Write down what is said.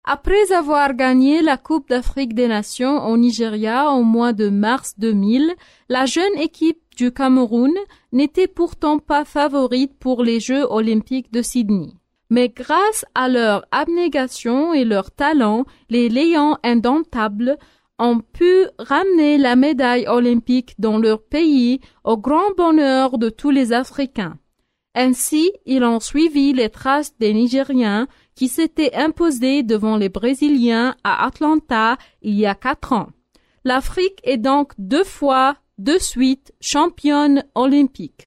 Après avoir gagné la Coupe d'Afrique des Nations au Nigeria au mois de mars 2000, la jeune équipe du Cameroun n'était pourtant pas favorite pour les Jeux olympiques de Sydney. Mais grâce à leur abnégation et leur talent, les Lions indomptables ont pu ramener la médaille olympique dans leur pays au grand bonheur de tous les Africains. Ainsi, ils ont suivi les traces des Nigériens qui s'étaient imposés devant les Brésiliens à Atlanta il y a 4 ans. L'Afrique est donc 2 fois de suite championne olympique.